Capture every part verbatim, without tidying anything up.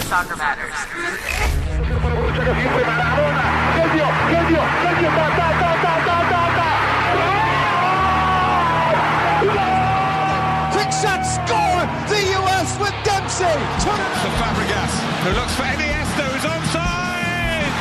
Soccer Matters. Quick shot, score! The U S with Dempsey! For Fabregas, who looks for Iniesta, who's onside!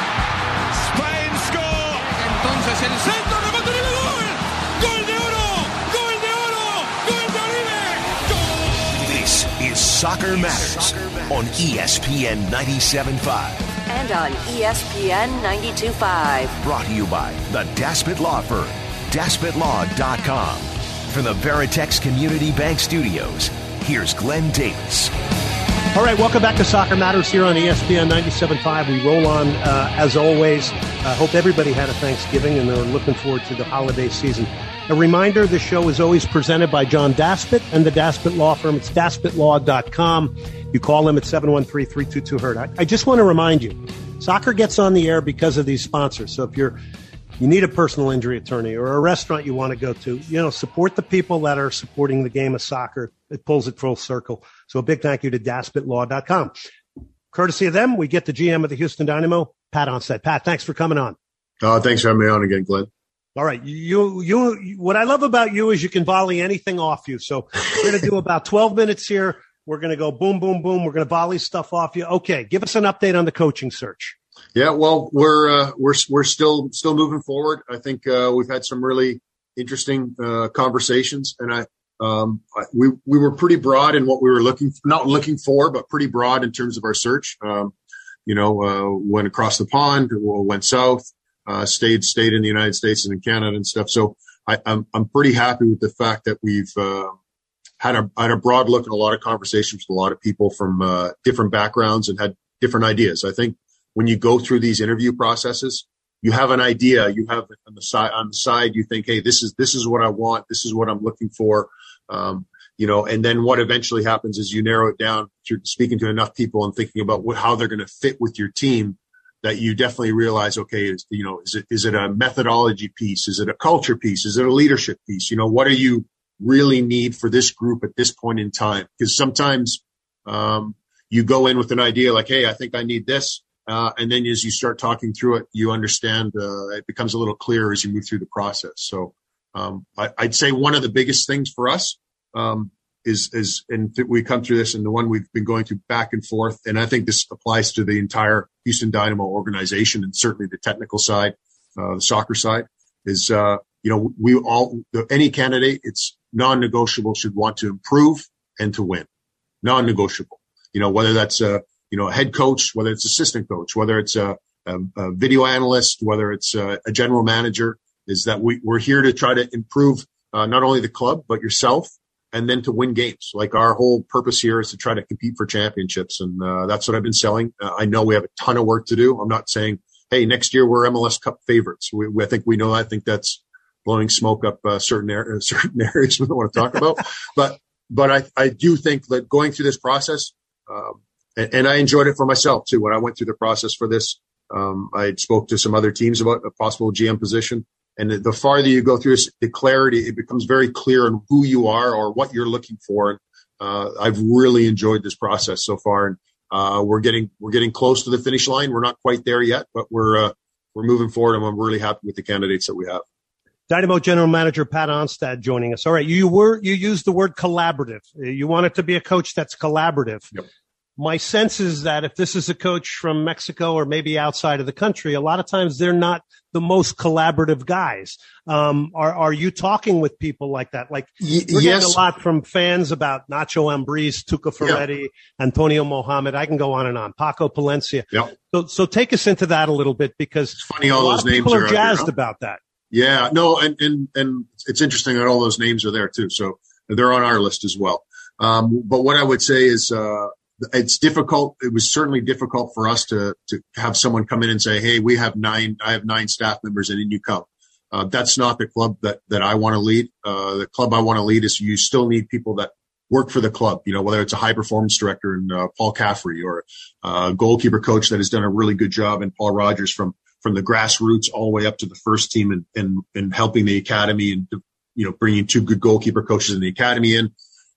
Spain score! Entonces el centro, remate de gol! ¡Gol de oro! ¡Gol de oro! ¡Gol de Oribe! ¡Gol! This is Soccer Matters on E S P N ninety-seven point five. And on E S P N ninety-two point five. Brought to you by the Daspit Law Firm, daspit law dot com. From the Veritex Community Bank Studios, here's Glenn Davis. All right, welcome back to Soccer Matters here on E S P N ninety-seven point five. We roll on, uh, as always. I uh, hope everybody had a Thanksgiving and they're looking forward to the holiday season. A reminder, the show is always presented by John Daspit and the Daspit Law Firm. It's daspit law dot com. You call them at seven one three, three two two, H U R T. I, I just want to remind you, soccer gets on the air because of these sponsors. So if you're you need a personal injury attorney or a restaurant you want to go to, you know, support the people that are supporting the game of soccer. It pulls it full circle. So a big thank you to daspit law dot com. Courtesy of them, we get the G M of the Houston Dynamo, Pat Onstad. Pat, thanks for coming on. Uh, thanks for having me on again, Glenn. All right. You, you, what I love about you is you can volley anything off you. So we're going to do about twelve minutes here. We're going to go boom, boom, boom. We're going to volley stuff off you. Okay. Give us an update on the coaching search. Yeah, well, we're, uh, we're, we're still, still moving forward. I think, uh, we've had some really interesting, uh, conversations and I, um, I, we, we were pretty broad in what we were looking, not looking for, but pretty broad in terms of our search. Um, you know, uh, went across the pond, went south, uh, stayed, stayed in the United States and in Canada and stuff. So I, I'm, I'm pretty happy with the fact that we've, uh, had a, had a broad look at a lot of conversations with a lot of people from, uh, different backgrounds and had different ideas. I think, when you go through these interview processes, you have an idea, you have on the side, on the side, you think, hey, this is, this is what I want. This is what I'm looking for. Um, you know, and then what eventually happens is you narrow it down through speaking to enough people and thinking about what, how they're going to fit with your team that you definitely realize, okay, is, you know, is it, is it a methodology piece? Is it a culture piece? Is it a leadership piece? You know, what do you really need for this group at this point in time? Because sometimes, um, you go in with an idea like, hey, I think I need this. Uh, and then as you start talking through it, you understand, uh, it becomes a little clearer as you move through the process. So, um, I, I'd say one of the biggest things for us, um, is, is, and th- we come through this and the one we've been going through back and forth. And I think this applies to the entire Houston Dynamo organization and certainly the technical side, uh, the soccer side is, uh, you know, we all, any candidate, it's non-negotiable should want to improve and to win. Non-negotiable, you know, whether that's, uh, you know, a head coach, whether it's assistant coach, whether it's a, a, a video analyst, whether it's a, a general manager, is that we, we're here to try to improve uh, not only the club, but yourself, and then to win games. Like our whole purpose here is to try to compete for championships. And uh, that's what I've been selling. Uh, I know we have a ton of work to do. I'm not saying, hey, next year we're M L S Cup favorites. We, we I think we know, I think that's blowing smoke up uh, certain, er- certain areas we don't want to talk about. But, but I, I do think that going through this process, um, and I enjoyed it for myself too. When I went through the process for this, um, I spoke to some other teams about a possible G M position. And the, the farther you go through this, the clarity, it becomes very clear on who you are or what you're looking for. And, uh, I've really enjoyed this process so far. And, uh, we're getting, we're getting close to the finish line. We're not quite there yet, but we're, uh, we're moving forward and I'm really happy with the candidates that we have. Dynamo General Manager Pat Onstad joining us. All right. You were, you used the word collaborative. You want it to be a coach that's collaborative. Yep. My sense is that if this is a coach from Mexico or maybe outside of the country, a lot of times they're not the most collaborative guys. Um, are, are you talking with people like that? Like y- we're yes. getting a lot from fans about Nacho Ambriz, Tuca Ferretti, yeah. Antonio Mohamed. I can go on and on. Paco Palencia. Yep. So, so take us into that a little bit because it's funny all a lot those of names people are, are jazzed there, huh? about that. Yeah, no, and, and, and it's interesting that all those names are there too. So they're on our list as well. Um, but what I would say is, uh, it's difficult. It was certainly difficult for us to, to have someone come in and say, hey, we have nine, I have nine staff members and then you come. Uh, that's not the club that, that I want to lead. Uh, the club I want to lead is you still need people that work for the club, you know, whether it's a high performance director and uh, Paul Caffrey or a goalkeeper coach that has done a really good job and Paul Rogers from, from the grassroots all the way up to the first team and, and, and helping the academy and, you know, bringing two good goalkeeper coaches in the academy in. Um,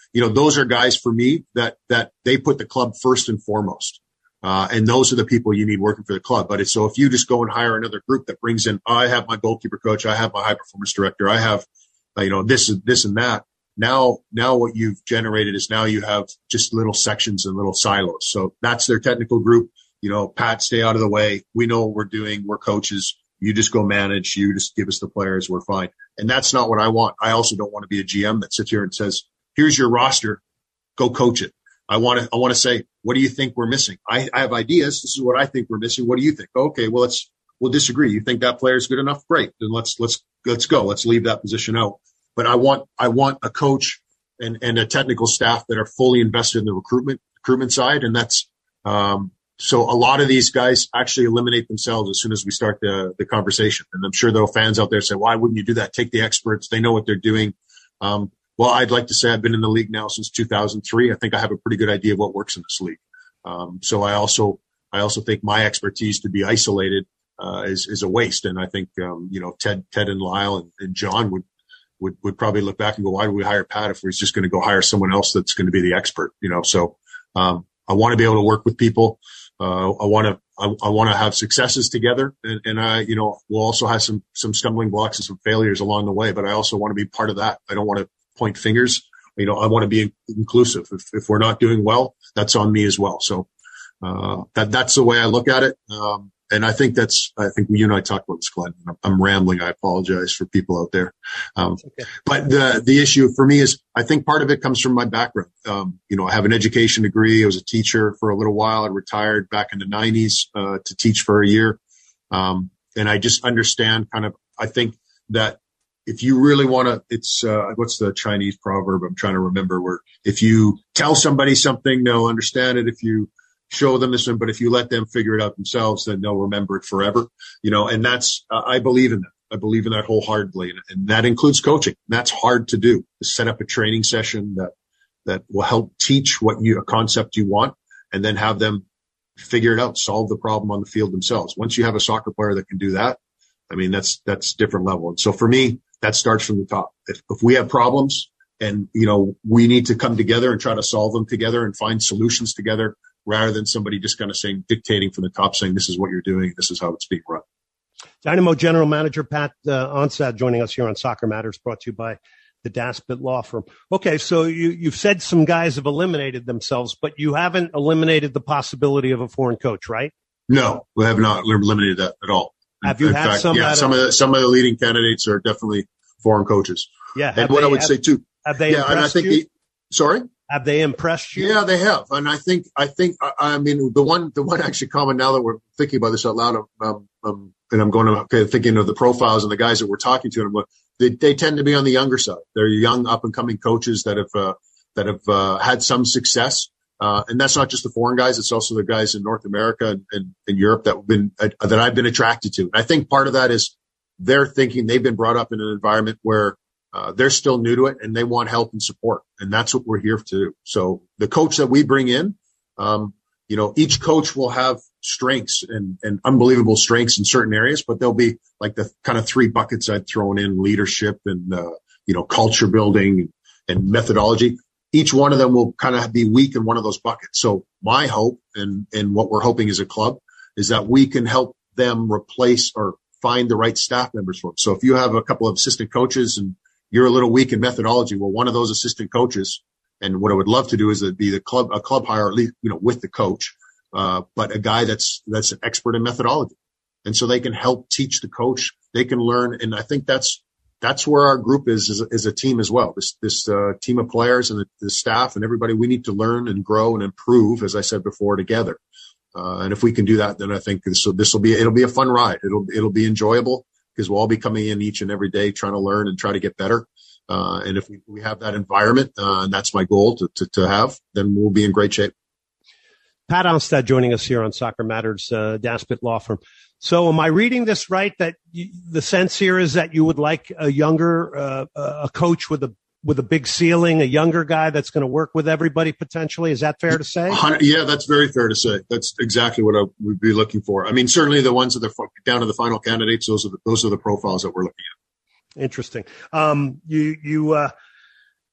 you know, those are guys for me that, that they put the club first and foremost. Uh, and those are the people you need working for the club. But it's, so if you just go and hire another group that brings in, I have my goalkeeper coach, I have my high performance director, I have, uh, you know, this and this and that. Now, now what you've generated is now you have just little sections and little silos. So that's their technical group. You know, Pat, stay out of the way. We know what we're doing. We're coaches. You just go manage. You just give us the players. We're fine. And that's not what I want. I also don't want to be a G M that sits here and says, here's your roster. Go coach it. I want to, I want to say, what do you think we're missing? I, I have ideas. This is what I think we're missing. What do you think? Okay, well, let's, we'll disagree. You think that player is good enough? Great. Then let's, let's, let's go. Let's leave that position out. But I want, I want a coach and, and a technical staff that are fully invested in the recruitment, recruitment side. And that's, um, so a lot of these guys actually eliminate themselves as soon as we start the, the conversation. And I'm sure there are fans out there say, why wouldn't you do that? Take the experts. They know what they're doing. Um, well, I'd like to say I've been in the league now since two thousand three. I think I have a pretty good idea of what works in this league. Um, so I also, I also think my expertise to be isolated, uh, is, is a waste. And I think, um, you know, Ted, Ted and Lyle and, and John would, would, would probably look back and go, why do we hire Pat if we're just going to go hire someone else that's going to be the expert, you know? So, um, I want to be able to work with people. Uh, I want to, I, I want to have successes together. And, and I, you know, we'll also have some, some stumbling blocks and some failures along the way, but I also want to be part of that. I don't want to point fingers. You know, I want to be inclusive. If, if we're not doing well, that's on me as well. So, uh, that, that's the way I look at it. Um, and I think that's, I think you and I talked about this, Glenn. I'm, I'm rambling. I apologize for people out there. Um, okay. But the, the issue for me is I think part of it comes from my background. Um, you know, I have an education degree. I was a teacher for a little while. I retired back in the nineties, uh, to teach for a year. Um, and I just understand kind of, I think that if you really want to, it's, uh, what's the Chinese proverb? I'm trying to remember where if you tell somebody something, they'll understand it. If you show them this one, but if you let them figure it out themselves, then they'll remember it forever, you know, and that's, uh, I believe in that. I believe in that wholeheartedly. And, and that includes coaching. And that's hard to do, to set up a training session that, that will help teach what you, a concept you want, and then have them figure it out, solve the problem on the field themselves. Once you have a soccer player that can do that, I mean, that's, that's different level. And so for me, that starts from the top. If, if we have problems and, you know, we need to come together and try to solve them together and find solutions together, rather than somebody just kind of saying, dictating from the top, saying, this is what you're doing, this is how it's being run. Dynamo General Manager Pat uh, Onstad joining us here on Soccer Matters, brought to you by the Daspit Law Firm. Okay, so you, you've said some guys have eliminated themselves, but you haven't eliminated the possibility of a foreign coach, right? No, we have not eliminated that at all. Have you in had fact, some? Yeah, some of the some of the leading candidates are definitely foreign coaches. Yeah, and what they, I would have, say too. Have they yeah, impressed and I think you? the, sorry. Have they impressed you? Yeah, they have. And I think, I think, I, I mean, the one, the one actually comment now that we're thinking about this out loud, um, um, and I'm going to, okay, thinking of the profiles and the guys that we're talking to, and they, they tend to be on the younger side. They're young up and coming coaches that have, uh, that have, uh, had some success. Uh, and that's not just the foreign guys. It's also the guys in North America and, and, and Europe that have been, uh, that I've been attracted to. And I think part of that is they're thinking they've been brought up in an environment where Uh, they're still new to it and they want help and support. And that's what we're here to do. So the coach that we bring in, um, you know, each coach will have strengths and, and unbelievable strengths in certain areas, but there'll be like the kind of three buckets I'd thrown in: leadership and, uh, you know, culture building and methodology. Each one of them will kind of be weak in one of those buckets. So my hope and, and what we're hoping as a club is that we can help them replace or find the right staff members for them. So if you have a couple of assistant coaches and you're a little weak in methodology, well, one of those assistant coaches, and what I would love to do is to be the club, a club hire, at least, you know, with the coach, uh, but a guy that's, that's an expert in methodology. And so they can help teach the coach. They can learn. And I think that's, that's where our group is, is, is a team as well. This, this, uh, team of players and the, the staff and everybody, we need to learn and grow and improve, as I said before, together. Uh, and if we can do that, then I think this will, this will be, it'll be a fun ride. It'll, it'll be enjoyable, because we'll all be coming in each and every day trying to learn and try to get better. Uh, and if we, we have that environment, uh, and that's my goal to, to, to have, then we'll be in great shape. Pat Onstad joining us here on Soccer Matters, uh, Daspit Law Firm. So am I reading this right, that you, the sense here is that you would like a younger, uh, a coach with a, with a big ceiling, a younger guy that's going to work with everybody potentially? Is that fair to say? Yeah, that's very fair to say. That's exactly what I would be looking for. I mean, certainly the ones that are down to the final candidates, those are the, those are the profiles that we're looking at. Interesting. Um, you, you, uh,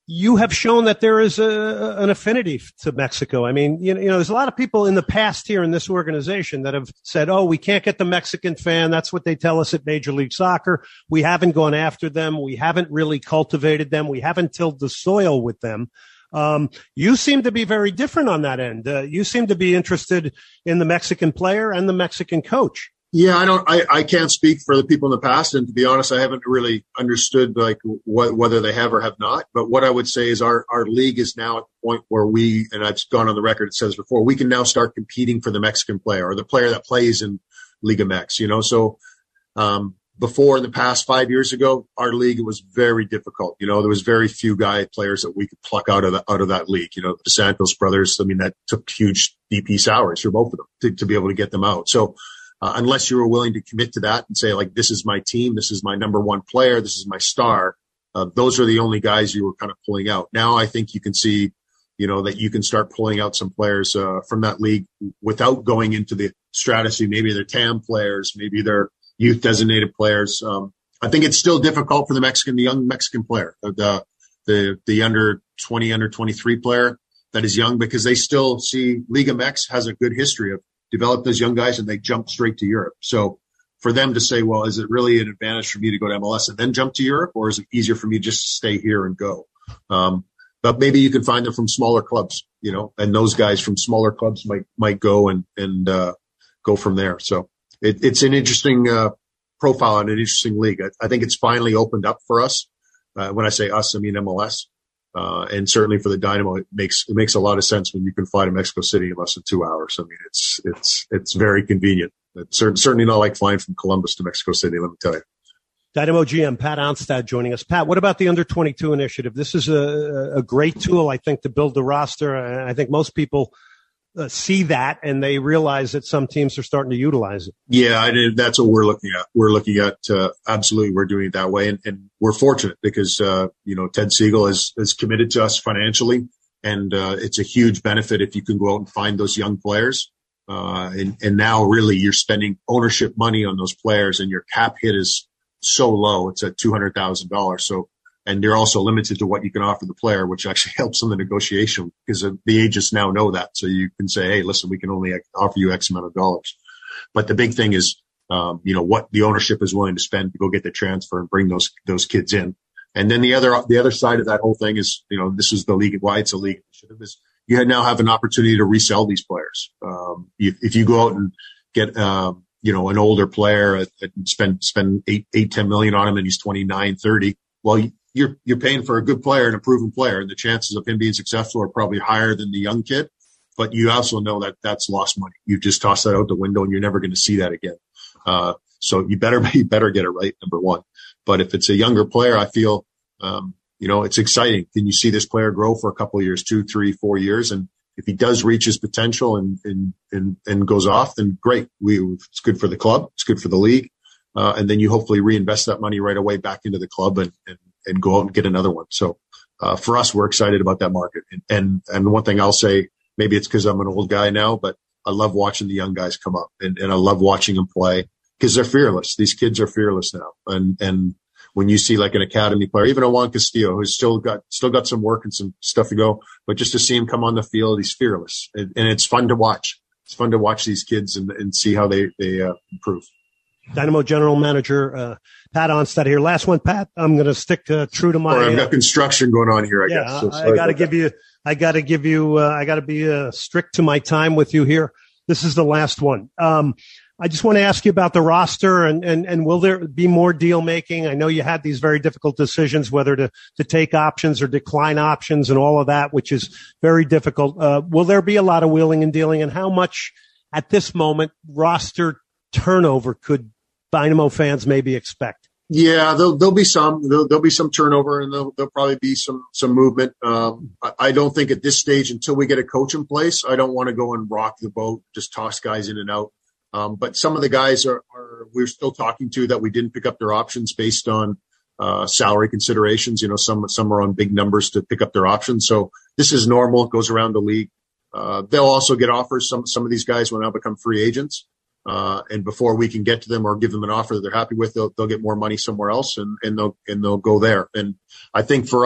you have shown that there is a, an affinity to Mexico. I mean, you know, you know, there's a lot of people in the past here in this organization that have said, oh, we can't get the Mexican fan. That's what they tell us at Major League Soccer. We haven't gone after them. We haven't really cultivated them. We haven't tilled the soil with them. Um, you seem to be very different on that end. Uh, you seem to be interested in the Mexican player and the Mexican coach. Yeah, I don't. I, I can't speak for the people in the past, and to be honest, I haven't really understood like what, whether they have or have not. But what I would say is our our league is now at the point where we, and I've gone on the record, it says before, we can now start competing for the Mexican player or the player that plays in Liga M X. You know, so um, before in the past five years ago, our league, it was very difficult. You know, there was very few guy players that we could pluck out of the, out of that league. You know, the Santos brothers. I mean, that took huge D P salaries for both of them to, to be able to get them out. So. Uh, unless you were willing to commit to that and say, like, this is my team, this is my number one player, this is my star, uh, those are the only guys you were kind of pulling out. Now I think you can see, you know, that you can start pulling out some players uh, from that league without going into the stratosphere. Maybe they're T A M players, maybe they're youth designated players. Um, I think it's still difficult for the Mexican, the young Mexican player, the the the under twenty, under twenty-three player that is young, because they still see Liga M X has a good history of develop those young guys and they jump straight to Europe. So for them to say, well, is it really an advantage for me to go to M L S and then jump to Europe, or is it easier for me just to stay here and go? Um, but maybe you can find them from smaller clubs, you know, and those guys from smaller clubs might, might go and, and, uh, go from there. So it, it's an interesting, uh, profile and an interesting league. I, I think it's finally opened up for us. Uh, when I say us, I mean M L S. Uh, and certainly for the Dynamo, it makes, it makes a lot of sense when you can fly to Mexico City in less than two hours. I mean, it's, it's, it's very convenient. It's certainly not like flying from Columbus to Mexico City, let me tell you. Dynamo G M Pat Onstad joining us. Pat, what about the under twenty-two initiative? This is a, a great tool, I think, to build the roster. And I think most people uh, see that and they realize that some teams are starting to utilize it. Yeah, I did, that's what we're looking at. We're looking at, uh, absolutely, we're doing it that way. And, and we're fortunate because, uh, you know, Ted Siegel is, is committed to us financially. And, uh, it's a huge benefit if you can go out and find those young players. Uh, and, and now really you're spending ownership money on those players and your cap hit is so low. It's at two hundred thousand dollars. So, and you're also limited to what you can offer the player, which actually helps in the negotiation because the agents now know that. So you can say, hey, listen, we can only offer you X amount of dollars. But the big thing is, um, you know, what the ownership is willing to spend to go get the transfer and bring those, those kids in. And then the other, the other side of that whole thing is, you know, this is the league, why it's a league initiative is you now have an opportunity to resell these players. Um, if, if you go out and get, um, you know, an older player and spend, spend eight, eight, ten million on him and he's twenty-nine, thirty, well, you're, you're paying for a good player and a proven player, and the chances of him being successful are probably higher than the young kid. But you also know that that's lost money. You just toss that out the window and you're never going to see that again. Uh, so you better, you better get it right, number one. But if it's a younger player, I feel, um, you know, it's exciting. Can you see this player grow for a couple of years, two, three, four years? And if he does reach his potential and, and, and, and goes off, then great. We, it's good for the club. It's good for the league. Uh, and then you hopefully reinvest that money right away back into the club and, and, and go out and get another one. So, uh, for us, we're excited about that market. And, and, and one thing I'll say, maybe it's because I'm an old guy now, but I love watching the young guys come up and, and I love watching them play because they're fearless. These kids are fearless now. And, and when you see like an academy player, even a Juan Castillo, who's still got, still got some work and some stuff to go, but just to see him come on the field, he's fearless. And, and it's fun to watch. It's fun to watch these kids and, and see how they, they, uh, improve. Dynamo General Manager uh, Pat Onstad here. Last one, Pat. I'm going to stick uh, true to my. Sorry, I've got uh, construction going on here. I yeah, guess. So I got to give you. I got to give you. Uh, I got to be uh, strict to my time with you here. This is the last one. Um, I just want to ask you about the roster and and and will there be more deal making? I know you had these very difficult decisions whether to to take options or decline options and all of that, which is very difficult. Uh, will there be a lot of wheeling and dealing, and how much at this moment roster turnover could Dynamo fans maybe expect? Yeah, there'll, there'll be some, there'll, there'll be some turnover and there'll, there'll probably be some, some movement. Um, I, I don't think at this stage, until we get a coach in place, I don't want to go and rock the boat, just toss guys in and out. Um, but some of the guys are, are, we're still talking to that we didn't pick up their options based on, uh, salary considerations. You know, some, some are on big numbers to pick up their options. So this is normal. It goes around the league. Uh, they'll also get offers. Some, some of these guys will now become free agents. Uh, and before we can get to them or give them an offer that they're happy with, they'll, they'll get more money somewhere else and, and they'll, and they'll go there. And I think for us,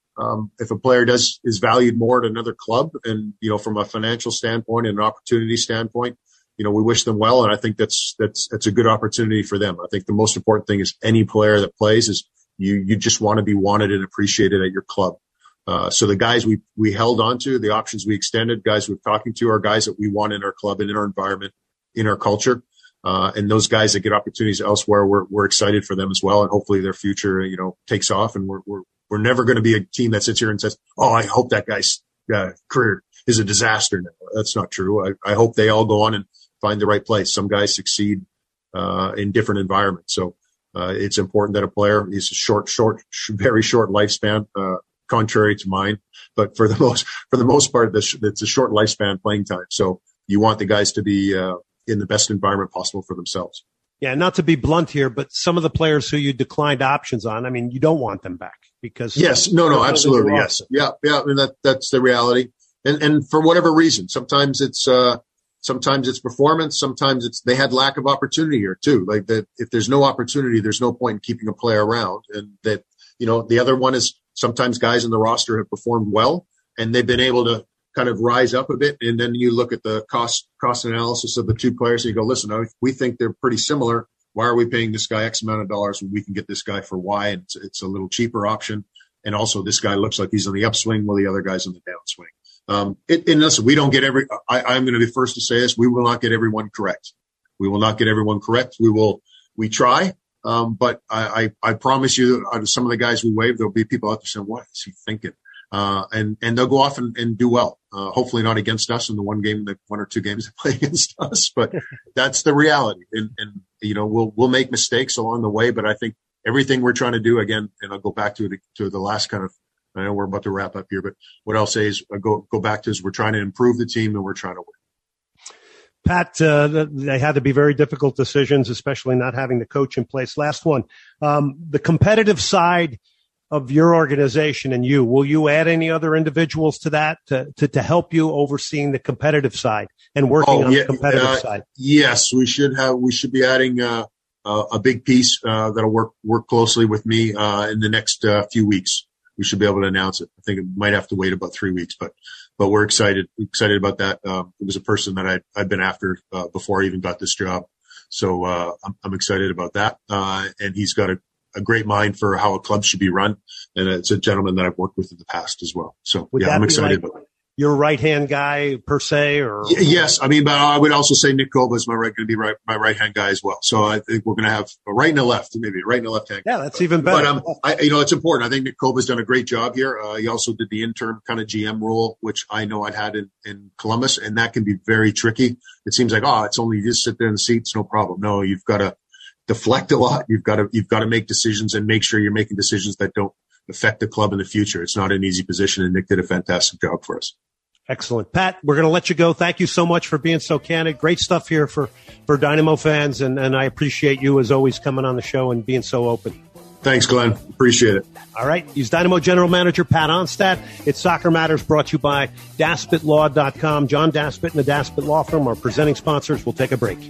Um, if a player does is valued more at another club, and you know, from a financial standpoint and an opportunity standpoint, you know, we wish them well, and I think that's that's that's a good opportunity for them. I think the most important thing is any player that plays is you you just want to be wanted and appreciated at your club. Uh, so the guys we we held on to, the options we extended, guys we're talking to, are guys that we want in our club and in our environment, in our culture. Uh, and those guys that get opportunities elsewhere, we're, we're excited for them as well. And hopefully their future, you know, takes off, and we're, we're, we're never going to be a team that sits here and says, oh, I hope that guy's uh, career is a disaster now. That's not true. I, I hope they all go on and find the right place. Some guys succeed, uh, in different environments. So, uh, it's important that a player is a short, short, very short lifespan, uh, contrary to mine, but for the most, for the most part, it's a short lifespan playing time. So you want the guys to be, uh, in the best environment possible for themselves. Yeah, not to be blunt here, but some of the players who you declined options on, I mean, you don't want them back because. Yes, no, no, absolutely. Yes. Yeah. Yeah. I mean, that, that's the reality. And, and for whatever reason, sometimes it's, uh, sometimes it's performance. Sometimes it's, they had lack of opportunity here too. Like that, if there's no opportunity, there's no point in keeping a player around. And that, you know, the other one is sometimes guys in the roster have performed well and they've been able to kind of rise up a bit. And then you look at the cost, cost analysis of the two players and you go, listen, we think they're pretty similar. Why are we paying this guy X amount of dollars when we can get this guy for Y? And it's, it's a little cheaper option. And also this guy looks like he's on the upswing while the other guy's on the downswing. Um, it, and listen, we don't get every, I, I'm going to be first to say this. We will not get everyone correct. We will not get everyone correct. We will, we try. Um, but I, I, I promise you, out of some of the guys we waived, there'll be people out there saying, what is he thinking? Uh, and, and they'll go off and, and do well. Uh, hopefully not against us in the one game, the one or two games they play against us, but that's the reality. And, and, you know, we'll, we'll make mistakes along the way, but I think everything we're trying to do, again, and I'll go back to it, to the last kind of, I know we're about to wrap up here, but what I'll say is I go, go back to is we're trying to improve the team and we're trying to win. Pat, uh, they had to be very difficult decisions, especially not having the coach in place. Last one, um, the competitive side of your organization and you, will you add any other individuals to that to, to, to help you overseeing the competitive side and working oh, on yeah, the competitive uh, side? Yes, we should have, we should be adding, uh, uh, a big piece, uh, that'll work, work closely with me, uh, in the next, uh, few weeks. We should be able to announce it. I think it might have to wait about three weeks, but, but we're excited, excited about that. Um, it was a person that I, I'd been after, uh, before I even got this job. So, uh, I'm, I'm excited about that. Uh, and he's got a, a great mind for how a club should be run. And it's a gentleman that I've worked with in the past as well. So Would yeah, I'm excited like about it. Your right-hand guy per se, or? Y- yes. I mean, but I would also say Nick Kova is my right, going to be right, my right-hand guy as well. So I think we're going to have a right and a left, maybe a right and a left hand. Yeah, that's even better. But, um, I, you know, it's important. I think Nick Kova's done a great job here. Uh, he also did the interim kind of G M role, which I know I'd had in, in Columbus, and that can be very tricky. It seems like, oh, it's only you just sit there in the seats, no problem. No, you've got to deflect a lot. You've got to, you've got to make decisions and make sure you're making decisions that don't affect the club in the future. It's not an easy position, and Nick did a fantastic job for us. Excellent. Pat, we're going to let you go. Thank you so much for being so candid. Great stuff here for, for Dynamo fans, and, and I appreciate you, as always, coming on the show and being so open. Thanks, Glenn. Appreciate it. All right. He's Dynamo General Manager Pat Onstad. It's Soccer Matters, brought to you by Daspit Law dot com. John Daspit and the Daspit Law Firm are presenting sponsors. We'll take a break.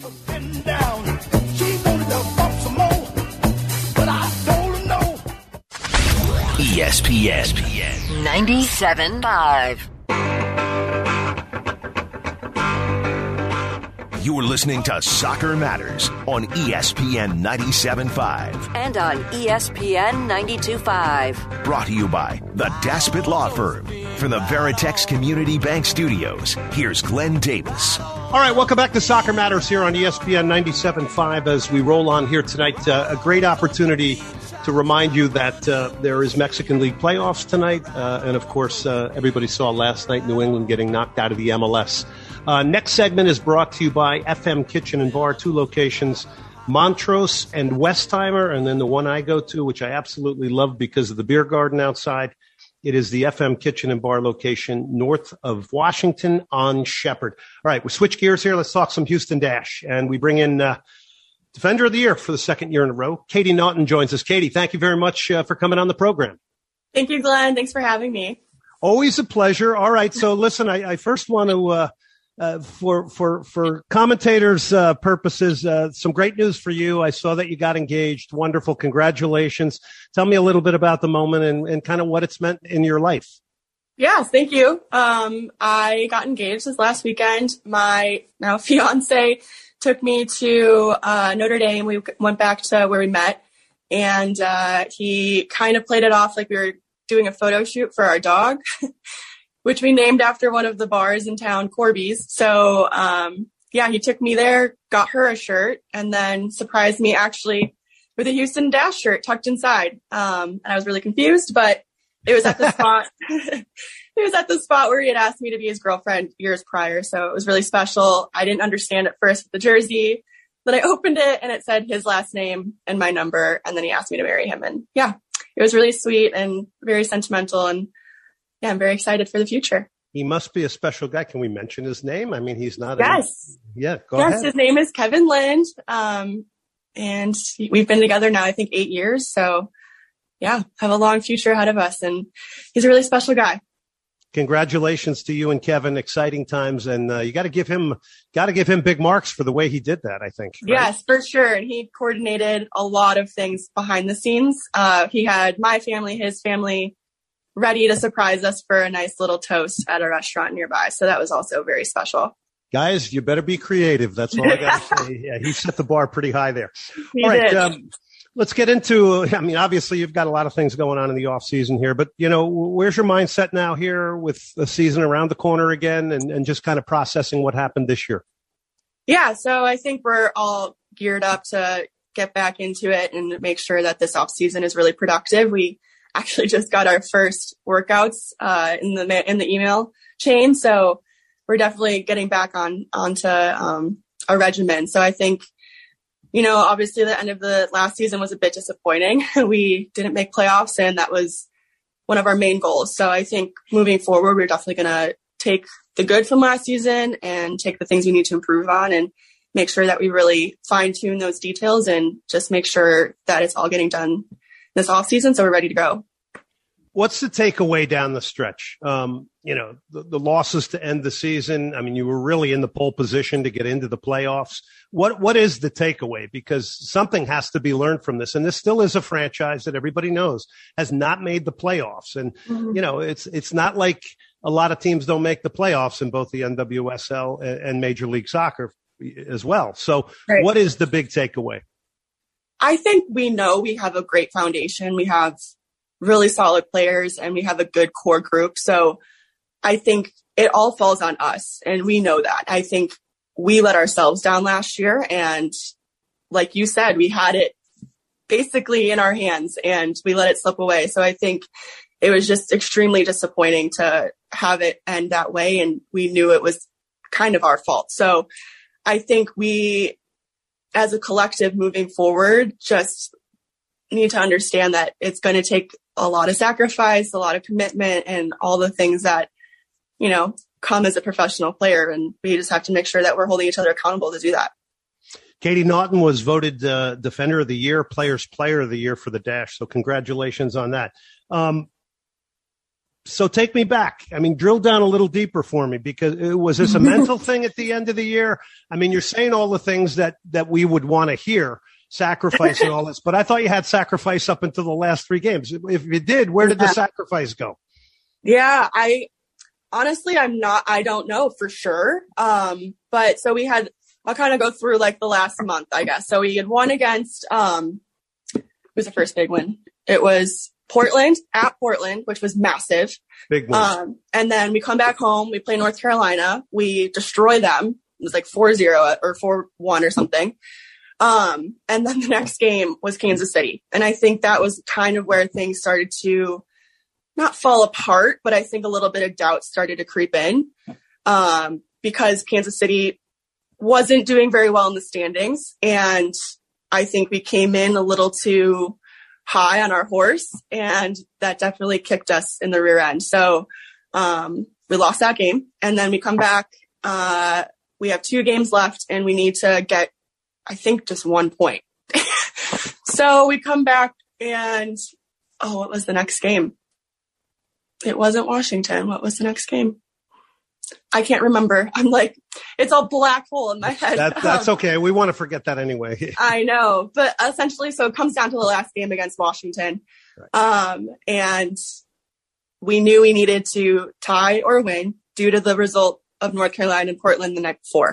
E S P N ninety-seven point five. You're listening to Soccer Matters on E S P N ninety-seven point five. And on E S P N ninety-two point five. Brought to you by the Daspit Law Firm. From the Veritex Community Bank Studios, here's Glenn Davis. All right, welcome back to Soccer Matters here on E S P N ninety-seven point five. As we roll on here tonight, uh, a great opportunity to remind you that uh, there is Mexican League playoffs tonight. Uh, and, of course, uh, everybody saw last night New England getting knocked out of the M L S. Uh, next segment is brought to you by F M Kitchen and Bar, two locations, Montrose and Westheimer, and then the one I go to, which I absolutely love because of the beer garden outside. It is the F M Kitchen and Bar location north of Washington on Shepherd. All right, we switch gears here. Let's talk some Houston Dash. And we bring in uh, Defender of the Year for the second year in a row. Katie Naughton joins us. Katie, thank you very much uh, for coming on the program. Thank you, Glenn. Thanks for having me. Always a pleasure. All right, so listen, I, I first want to uh, uh, for for for commentators' uh, purposes, uh, some great news for you. I saw that you got engaged. Wonderful. Congratulations. Tell me a little bit about the moment and, and kind of what it's meant in your life. Yeah, thank you. Um, I got engaged this last weekend. My now fiance took me to uh, Notre Dame. We went back to where we met, and uh, he kind of played it off like we were doing a photo shoot for our dog, which we named after one of the bars in town, Corby's. So, um, yeah, he took me there, got her a shirt, and then surprised me actually with a Houston Dash shirt tucked inside. Um, and I was really confused, but it was at the spot. It was at the spot where he had asked me to be his girlfriend years prior. So it was really special. I didn't understand at first with the jersey. Then I opened it and it said his last name and my number. And then he asked me to marry him. And yeah, it was really sweet and very sentimental. And yeah, I'm very excited for the future. He must be a special guy. Can we mention his name? I mean, he's not. Yes. A, yeah. Go yes. ahead. His name is Kevin Lind. Um, and we've been together now, I think eight years. So yeah, have a long future ahead of us. And he's a really special guy. Congratulations to you and Kevin. Exciting times. And uh, you got to give him, got to give him big marks for the way he did that, I think. Right? Yes, for sure. And he coordinated a lot of things behind the scenes. Uh, he had my family, his family ready to surprise us for a nice little toast at a restaurant nearby. So that was also very special. Guys, you better be creative. That's all I got to say. Yeah, he set the bar pretty high there. He all right. did. Um, Let's get into, I mean, obviously you've got a lot of things going on in the off season here, but you know, where's your mindset now here with the season around the corner again and, and just kind of processing what happened this year? Yeah. So I think we're all geared up to get back into it and make sure that this off season is really productive. We actually just got our first workouts, uh, in the, in the email chain. So we're definitely getting back on, onto, um, a regimen. So I think, you know, obviously the end of the last season was a bit disappointing. We didn't make playoffs, and that was one of our main goals. So I think moving forward, we're definitely going to take the good from last season and take the things we need to improve on and make sure that we really fine tune those details and just make sure that it's all getting done this off season. So we're ready to go. What's the takeaway down the stretch? Um, you know, the, the losses to end the season. I mean, you were really in the pole position to get into the playoffs. What, what is the takeaway? Because something has to be learned from this. And this still is a franchise that everybody knows has not made the playoffs. And, mm-hmm. you know, it's, it's not like a lot of teams don't make the playoffs in both the N W S L and, and Major League Soccer as well. So right. What is the big takeaway? I think we know we have a great foundation. We have really solid players and we have a good core group. So I think it all falls on us and we know that. I think we let ourselves down last year and like you said, we had it basically in our hands and we let it slip away. So I think it was just extremely disappointing to have it end that way. And we knew it was kind of our fault. So I think we, as a collective moving forward, just need to understand that it's going to take a lot of sacrifice, a lot of commitment, and all the things that, you know, come as a professional player. And we just have to make sure that we're holding each other accountable to do that. Katie Naughton was voted uh, Defender of the Year, Players Player of the Year for the Dash. So congratulations on that. Um, so take me back. I mean, drill down a little deeper for me, because it, was this a mental thing at the end of the year? I mean, you're saying all the things that, that we would want to hear. Sacrifice and all this, but I thought you had sacrifice up until the last three games. If you did, where did the sacrifice go? Yeah, I honestly, I'm not, I don't know for sure. Um, but so we had, I'll kind of go through like the last month, I guess. So we had won against, um, it was the first big win. It was Portland at Portland, which was massive. Big win. Um, and then we come back home, we play North Carolina, we destroy them. It was like four zero or four one or something. Um, and then the next game was Kansas City. And I think that was kind of where things started to not fall apart, but I think a little bit of doubt started to creep in, um, because Kansas City wasn't doing very well in the standings. And I think we came in a little too high on our horse, and that definitely kicked us in the rear end. So, um, we lost that game, and then we come back, uh, we have two games left and we need to get, I think, just one point. So we come back and, oh, what was the next game? It wasn't Washington. What was the next game? I can't remember. I'm like, it's a black hole in my head. That, that's okay. We want to forget that anyway. I know. But essentially, so it comes down to the last game against Washington. Right. Um, and we knew we needed to tie or win due to the result of North Carolina and Portland the night before.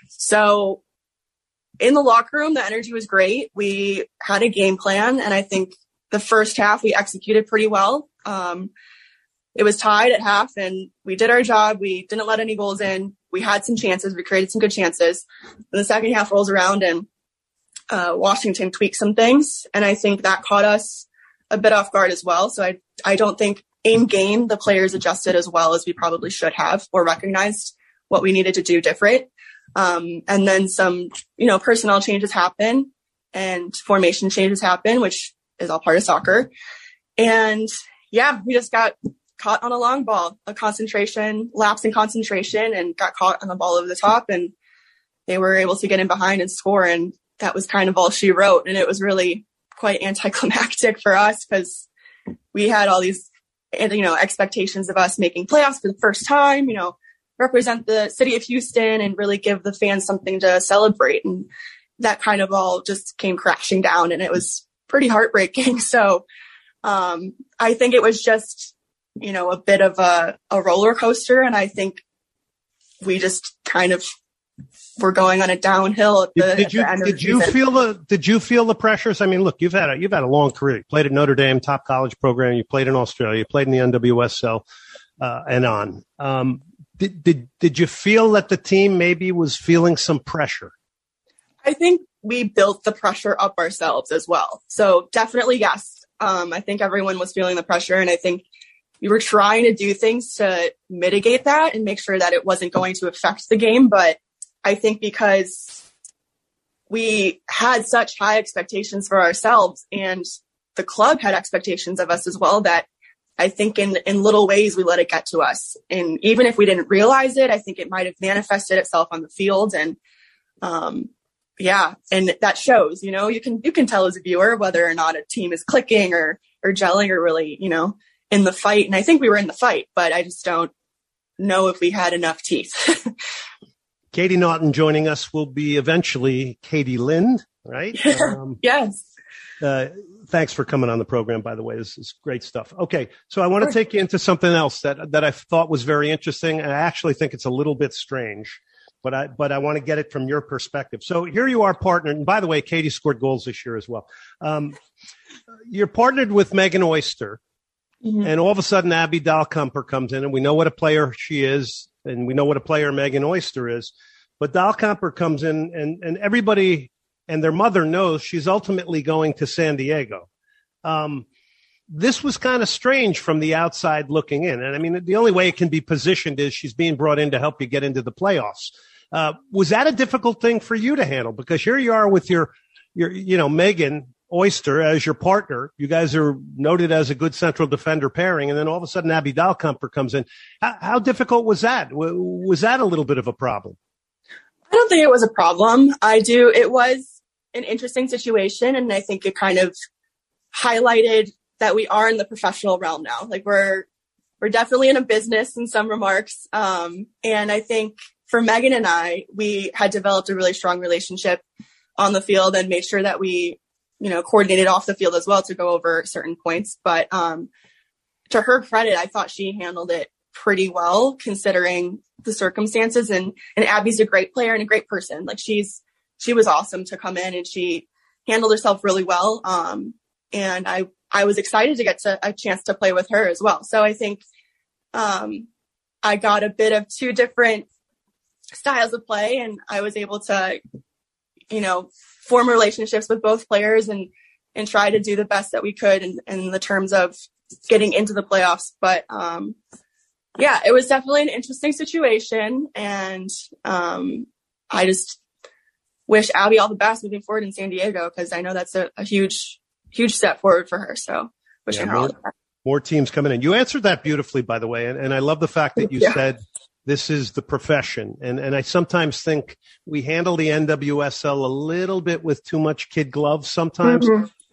So in the locker room, the energy was great. We had a game plan, and I think the first half we executed pretty well. Um, it was tied at half, and we did our job. We didn't let any goals in. We had some chances. We created some good chances. And the second half rolls around, and uh, Washington tweaked some things, and I think that caught us a bit off guard as well. So I I don't think in game the players adjusted as well as we probably should have, or recognized what we needed to do different. Um, and then some, you know, personnel changes happen and formation changes happen, which is all part of soccer. And yeah, we just got caught on a long ball, a concentration, lapse in concentration, and got caught on the ball over the top, and they were able to get in behind and score. And that was kind of all she wrote. And it was really quite anticlimactic for us because we had all these, you know, expectations of us making playoffs for the first time, you know, represent the city of Houston and really give the fans something to celebrate. And that kind of all just came crashing down, and it was pretty heartbreaking. So um, I think it was just, you know, a bit of a, a roller coaster. And I think we just kind of were going on a downhill at the, did you, at the end did of the you season. feel the, did you feel the pressures? I mean, look, you've had a, you've had a long career. You played at Notre Dame, top college program. You played in Australia, you played in the N W S L uh, and on. Um, Did, did did you feel that the team maybe was feeling some pressure? I think we built the pressure up ourselves as well. So definitely, yes. Um, I think everyone was feeling the pressure, and I think we were trying to do things to mitigate that and make sure that it wasn't going to affect the game. But I think because we had such high expectations for ourselves, and the club had expectations of us as well, that I think in, in little ways we let it get to us. And even if we didn't realize it, I think it might have manifested itself on the field. And um, yeah, and that shows, you know, you can, you can tell as a viewer whether or not a team is clicking or, or gelling or really, you know, in the fight. And I think we were in the fight, but I just don't know if we had enough teeth. Katie Naughton joining us will be eventually Katie Lind, right? Um, yes. Uh, thanks for coming on the program, by the way. This is great stuff. Okay, so I want to take you into something else that that I thought was very interesting, and I actually think it's a little bit strange, but I but I want to get it from your perspective. So here you are partnered, and by the way, Katie scored goals this year as well. Um, you're partnered with Megan Oyster, mm-hmm. and all of a sudden Abby Dahlkemper comes in, and we know what a player she is, and we know what a player Megan Oyster is, but Dahlkemper comes in, and and everybody and their mother knows she's ultimately going to San Diego. Um, this was kind of strange from the outside looking in. And I mean, the only way it can be positioned is she's being brought in to help you get into the playoffs. Uh, was that a difficult thing for you to handle? Because here you are with your, your, you know, Megan Oyster as your partner. You guys are noted as a good central defender pairing. And then all of a sudden, Abby Dahlkemper comes in. How, how difficult was that? Was that a little bit of a problem? I don't think it was a problem. I do. It was an interesting situation, and I think it kind of highlighted that we are in the professional realm now. Like we're we're definitely in a business in some remarks, um, and I think for Megan and I, we had developed a really strong relationship on the field and made sure that we, you know, coordinated off the field as well to go over certain points. But um, to her credit, I thought she handled it pretty well considering the circumstances. And and Abby's a great player and a great person. Like she's she was awesome to come in, and she handled herself really well. Um, and I, I was excited to get to a chance to play with her as well. So I think, um, I got a bit of two different styles of play, and I was able to, you know, form relationships with both players and, and try to do the best that we could in, in the terms of getting into the playoffs. But, um, yeah, it was definitely an interesting situation. And, um, I just, wish Abby all the best moving forward in San Diego, because I know that's a, a huge, huge step forward for her. So wishing yeah, her all more, the best. More teams coming in. You answered that beautifully, by the way. And, and I love the fact that you yeah. said this is the profession. And, and I sometimes think we handle the N W S L a little bit with too much kid gloves sometimes. Mm-hmm.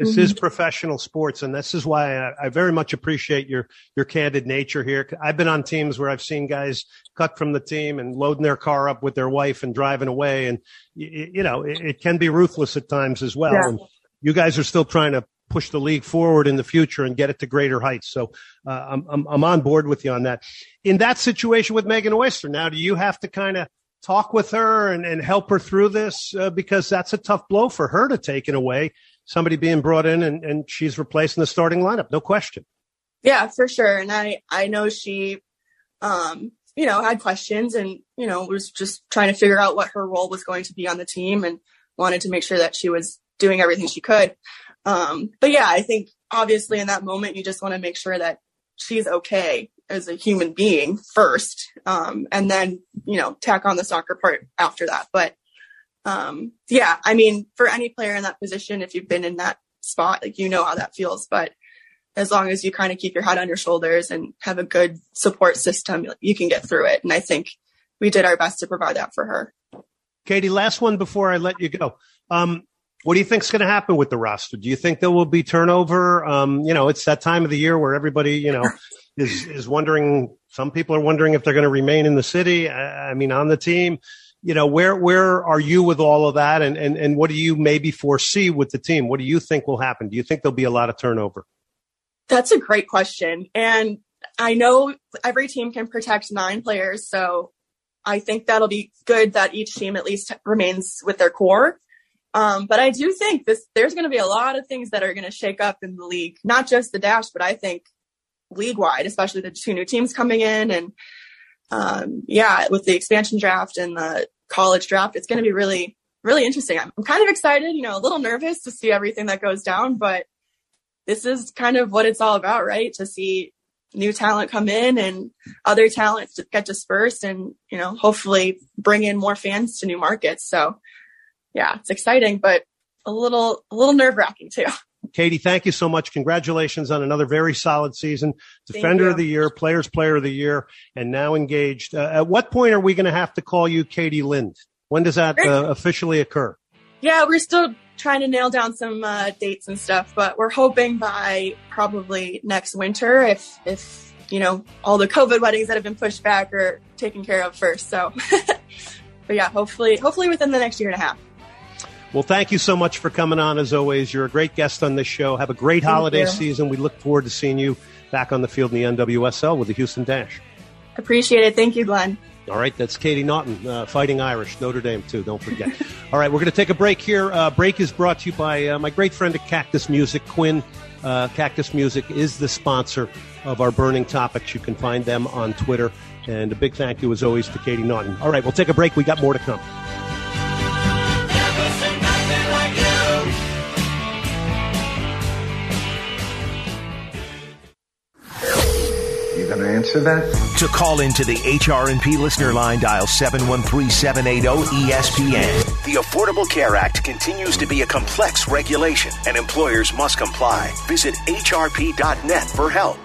This mm-hmm. is professional sports, and this is why I, I very much appreciate your your candid nature here. I've been on teams where I've seen guys cut from the team and loading their car up with their wife and driving away, and you, you know it, it can be ruthless at times as well. Yeah. And you guys are still trying to push the league forward in the future and get it to greater heights. So uh, I'm, I'm I'm on board with you on that. In that situation with Megan Oyster, now do you have to kind of talk with her and, and help her through this uh, because that's a tough blow for her to take in a way, somebody being brought in and, and she's replacing the starting lineup, no question. Yeah, for sure. And I, I know she, um, you know, had questions and, you know, was just trying to figure out what her role was going to be on the team and wanted to make sure that she was doing everything she could. Um, but yeah, I think obviously in that moment, you just want to make sure that she's okay as a human being first, um, and then, you know, tack on the soccer part after that. But, um, yeah, I mean, for any player in that position, if you've been in that spot, like, you know how that feels, but as long as you kind of keep your head on your shoulders and have a good support system, you can get through it. And I think we did our best to provide that for her. Katie, last one before I let you go. Um, What do you think is going to happen with the roster? Do you think there will be turnover? Um, you know, it's that time of the year where everybody, you know, is, is wondering, some people are wondering if they're going to remain in the city. I, I mean, on the team, you know, where, where are you with all of that? And, and, and what do you maybe foresee with the team? What do you think will happen? Do you think there'll be a lot of turnover? That's a great question. And I know every team can protect nine players. So I think that'll be good that each team at least remains with their core. Um, but I do think this, there's going to be a lot of things that are going to shake up in the league, not just the Dash, but I think league wide, especially the two new teams coming in. And, um, yeah, with the expansion draft and the college draft, it's going to be really, really interesting. I'm, I'm kind of excited, you know, a little nervous to see everything that goes down, but this is kind of what it's all about, right? To see new talent come in and other talents get dispersed and, you know, hopefully bring in more fans to new markets. So, yeah, it's exciting, but a little, a little nerve wracking too. Katie, thank you so much. Congratulations on another very solid season. Defender of the Year, Players Player of the Year, and now engaged. Uh, at what point are we going to have to call you Katie Lind? When does that uh, officially occur? Yeah, we're still trying to nail down some uh, dates and stuff, but we're hoping by probably next winter if, if, you know, all the COVID weddings that have been pushed back are taken care of first. So, but yeah, hopefully, hopefully within the next year and a half. Well, thank you so much for coming on, as always. You're a great guest on this show. Have a great Thank holiday you. season. We look forward to seeing you back on the field in the N W S L with the Houston Dash. Appreciate it. Thank you, Glenn. All right, that's Katie Naughton, uh, Fighting Irish, Notre Dame, too. Don't forget. All right, we're going to take a break here. Uh, break is brought to you by uh, my great friend at Cactus Music, Quinn. Uh, Cactus Music is the sponsor of our Burning Topics. You can find them on Twitter. And a big thank you, as always, to Katie Naughton. All right, we'll take a break. We got more to come. Gonna answer that? To call into the H R and P listener line, dial seven one three, seven eight zero, E S P N. The Affordable Care Act continues to be a complex regulation, and employers must comply. Visit H R P dot net for help.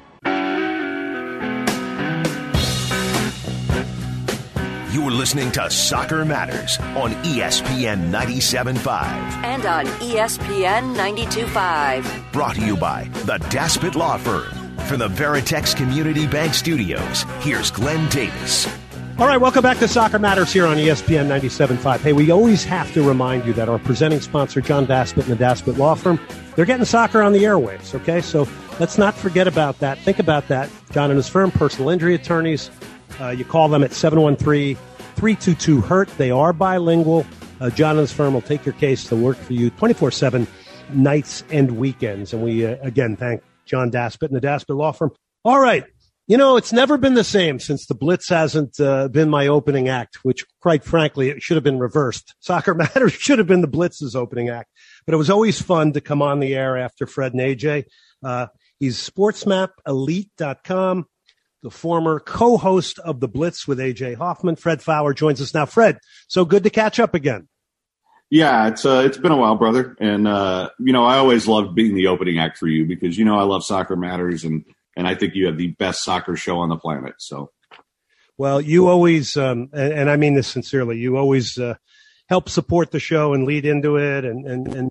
You're listening to Soccer Matters on E S P N ninety-seven point five. And on E S P N ninety-two point five. Brought to you by the Daspit Law Firm. From the Veritex Community Bank Studios, here's Glenn Davis. All right, welcome back to Soccer Matters here on E S P N ninety-seven point five. Hey, we always have to remind you that our presenting sponsor, John Daspit and the Daspit Law Firm, they're getting soccer on the airwaves, okay? So let's not forget about that. Think about that. John and his firm, personal injury attorneys. Uh, you call them at seven one three, three two two, hurt. They are bilingual. Uh, John and his firm will take your case to work for you twenty-four seven, nights and weekends. And we, uh, again, thank John Daspit and the Daspit Law Firm. All right. You know, it's never been the same since the Blitz hasn't uh, been my opening act, which, quite frankly, it should have been reversed. Soccer Matters should have been the Blitz's opening act. But it was always fun to come on the air after Fred and A J. Uh, he's sports map elite dot com, the former co-host of the Blitz with A J Hoffman. Fred Fowler joins us now. Fred, so good to catch up again. Yeah, it's uh, it's been a while, brother. And, uh, you know, I always loved being the opening act for you because, you know, I love Soccer Matters, and, and I think you have the best soccer show on the planet. So, well, you always, um, and, and I mean this sincerely, you always uh, help support the show and lead into it. And, and, and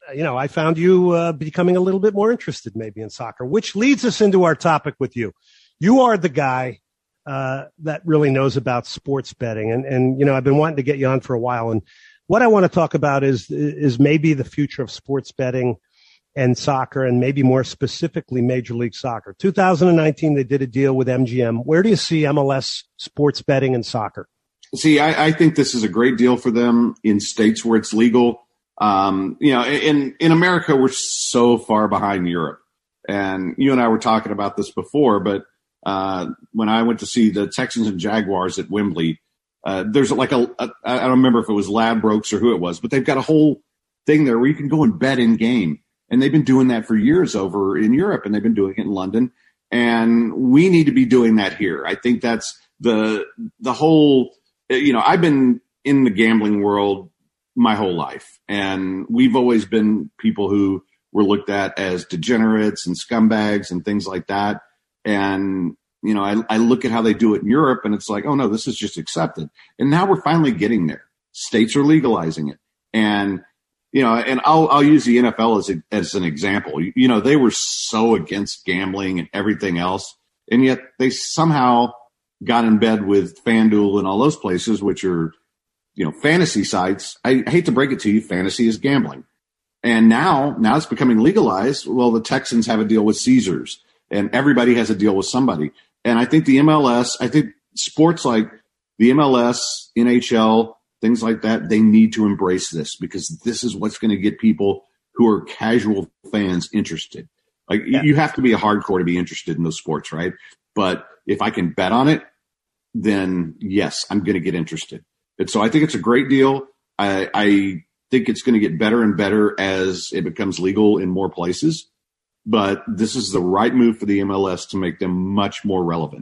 you know, I found you uh, becoming a little bit more interested maybe in soccer, which leads us into our topic with you. You are the guy uh, that really knows about sports betting. And, and, you know, I've been wanting to get you on for a while. And what I want to talk about is, is maybe the future of sports betting and soccer, and maybe more specifically Major League Soccer. two thousand nineteen, they did a deal with M G M. Where do you see M L S sports betting and soccer? See, I, I think this is a great deal for them in states where it's legal. Um, you know, in, in America, we're so far behind Europe. And you and I were talking about this before, but uh, when I went to see the Texans and Jaguars at Wembley, uh, there's like a, a, I don't remember if it was Ladbrokes or who it was, but they've got a whole thing there where you can go and bet in game. And they've been doing that for years over in Europe, and they've been doing it in London. And we need to be doing that here. I think that's the the whole, you know, I've been in the gambling world my whole life. And we've always been people who were looked at as degenerates and scumbags and things like that. And, you know, I, I look at how they do it in Europe, and it's like, oh, no, this is just accepted. And now we're finally getting there. States are legalizing it. And You know, and I'll I'll use the N F L as a, as an example. You, you know, they were so against gambling and everything else, and yet they somehow got in bed with FanDuel and all those places, which are, you know, fantasy sites. I hate to break it to you, fantasy is gambling. And now, now it's becoming legalized. Well, the Texans have a deal with Caesars, and everybody has a deal with somebody. And I think the M L S, I think sports like the M L S, N H L, things like that, they need to embrace this, because this is what's going to get people who are casual fans interested. Like yeah. you have to be a hardcore to be interested in those sports, right? But if I can bet on it, then yes, I'm going to get interested. And so I think it's a great deal. I, I think it's going to get better and better as it becomes legal in more places. But this is the right move for the M L S to make them much more relevant.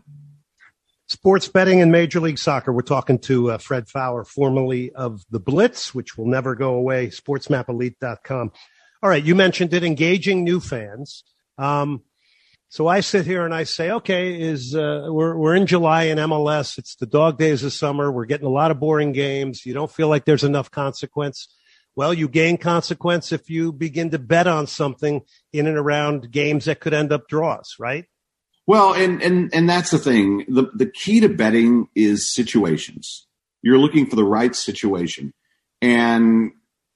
Sports betting in Major League Soccer. We're talking to uh, Fred Faour, formerly of the Blitz, which will never go away, sports map elite dot com. All right, you mentioned it, engaging new fans. Um, so I sit here and I say, okay, is uh, we're we're in July in M L S. It's the dog days of summer. We're getting a lot of boring games. You don't feel like there's enough consequence. Well, you gain consequence if you begin to bet on something in and around games that could end up draws, right? Well, and, and, and that's the thing. The, the key to betting is situations. You're looking for the right situation. And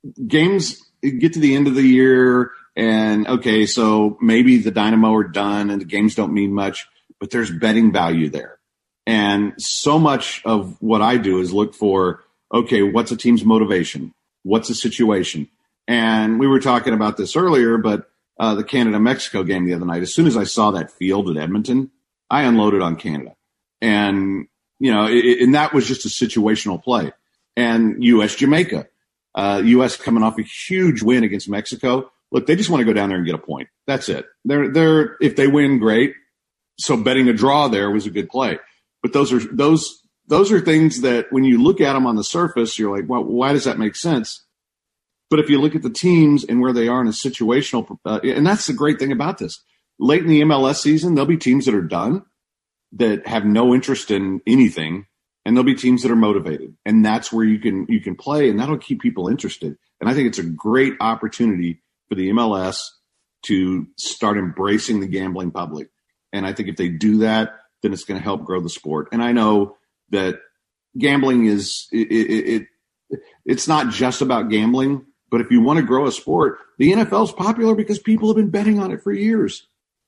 games get to the end of the year, and okay, so maybe the Dynamo are done and the games don't mean much, but there's betting value there. And so much of what I do is look for, okay, what's a team's motivation? What's the situation? And we were talking about this earlier, but Uh, the Canada-Mexico game the other night, as soon as I saw that field at Edmonton, I unloaded on Canada. And, you know, it, and that was just a situational play. And U S Jamaica, uh, U S coming off a huge win against Mexico. Look, they just want to go down there and get a point. That's it. They're, they're, if they win, great. So betting a draw there was a good play. But those are, those, those are things that when you look at them on the surface, you're like, well, why does that make sense? But if you look at the teams and where they are in a situational, uh, and that's the great thing about this. Late in the M L S season, there'll be teams that are done that have no interest in anything, and there'll be teams that are motivated. And that's where you can you can play, and that'll keep people interested. And I think it's a great opportunity for the M L S to start embracing the gambling public. And I think if they do that, then it's going to help grow the sport. And I know that gambling is it, it, it it's not just about gambling. But if you want to grow a sport, the N F L is popular because people have been betting on it for years.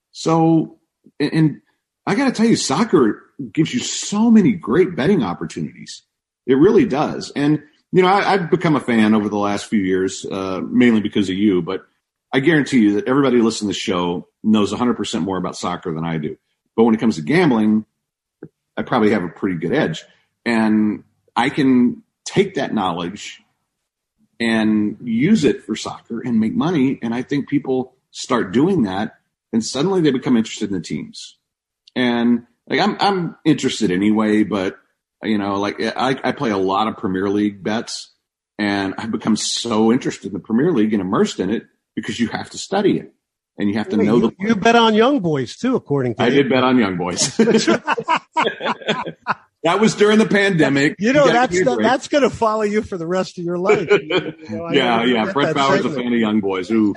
So, and, and I got to tell you, soccer gives you so many great betting opportunities. It really does. And, you know, I, I've become a fan over the last few years, uh, mainly because of you. But I guarantee you that everybody listening to the show knows one hundred percent more about soccer than I do. But when it comes to gambling, I probably have a pretty good edge. And I can take that knowledge and use it for soccer and make money. And I think people start doing that, and suddenly they become interested in the teams. And like, I'm, I'm interested anyway, but you know, like I, I play a lot of Premier League bets, and I've become so interested in the Premier League and immersed in it because you have to study it and you have to Wait, know you, the. You bet on Young Boys too, according to I you. did bet on Young Boys. That was during the pandemic. You know, you that's the, that's going to follow you for the rest of your life. You know, yeah, yeah. Brett Bowers, a fan of Young Boys, who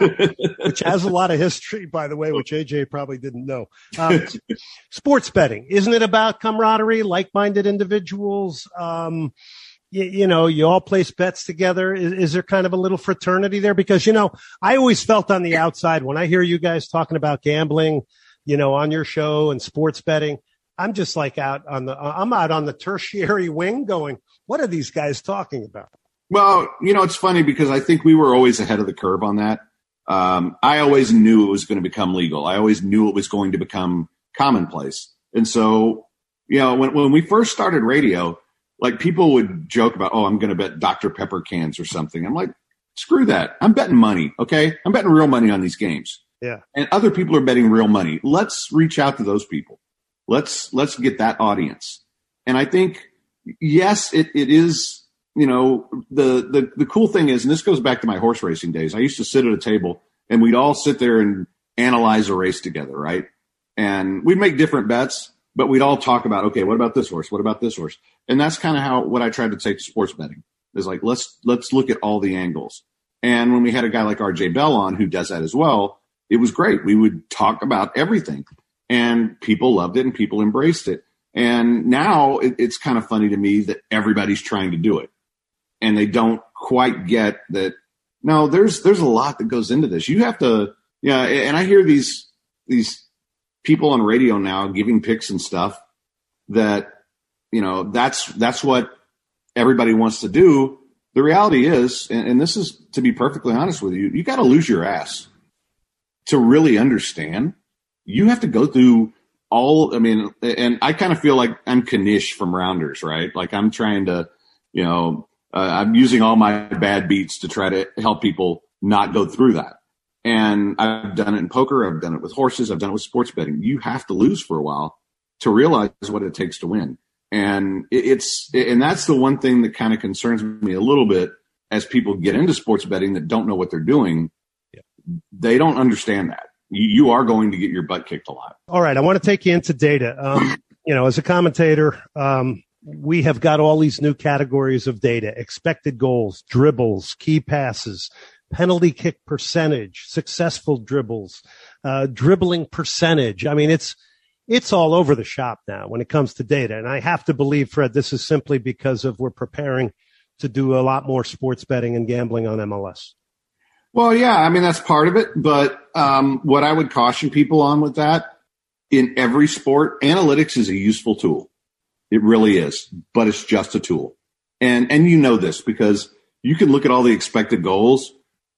which has a lot of history, by the way, which A J probably didn't know. Um, sports betting, isn't it about camaraderie, like-minded individuals? Um, you, you know, you all place bets together. Is, is there kind of a little fraternity there? Because, you know, I always felt on the outside when I hear you guys talking about gambling, you know, on your show and sports betting, I'm just like out on the, I'm out on the tertiary wing going, what are these guys talking about? Well, you know, it's funny because I think we were always ahead of the curve on that. Um, I always knew it was going to become legal. I always knew it was going to become commonplace. And so, you know, when, when we first started radio, like people would joke about, oh, I'm going to bet Doctor Pepper cans or something. I'm like, screw that. I'm betting money. Okay. I'm betting real money on these games. Yeah. And other people are betting real money. Let's reach out to those people. Let's let's get that audience. And I think, yes, it, it is, you know, the, the, the cool thing is, and this goes back to my horse racing days, I used to sit at a table and we'd all sit there and analyze a race together, right? And we'd make different bets, but we'd all talk about, okay, what about this horse? What about this horse? And that's kind of how what I tried to take to sports betting is like, let's let's look at all the angles. And when we had a guy like R J Bell on who does that as well, it was great. We would talk about everything. And people loved it and people embraced it. And now it, it's kind of funny to me that everybody's trying to do it. And they don't quite get that. No, there's there's a lot that goes into this. You have to, yeah. And I hear these these people on radio now giving picks and stuff that, you know, that's that's what everybody wants to do. The reality is, and, and this is to be perfectly honest with you, you got to lose your ass to really understand. You have to go through all, I mean, and I kind of feel like I'm Kanish from Rounders, right? Like I'm trying to, you know, uh, I'm using all my bad beats to try to help people not go through that. And I've done it in poker. I've done it with horses. I've done it with sports betting. You have to lose for a while to realize what it takes to win. And it's, and that's the one thing that kind of concerns me a little bit as people get into sports betting that don't know what they're doing. Yeah. They don't understand that. You are going to get your butt kicked a lot. All right. I want to take you into data. Um, you know, as a commentator, um, we have got all these new categories of data: expected goals, dribbles, key passes, penalty kick percentage, successful dribbles, uh, dribbling percentage. I mean, it's, it's all over the shop now when it comes to data. And I have to believe, Fred, this is simply because of we're preparing to do a lot more sports betting and gambling on M L S. Well, yeah, I mean, that's part of it. But um, what I would caution people on with that, in every sport, analytics is a useful tool. It really is, but it's just a tool. And and you know this because you can look at all the expected goals,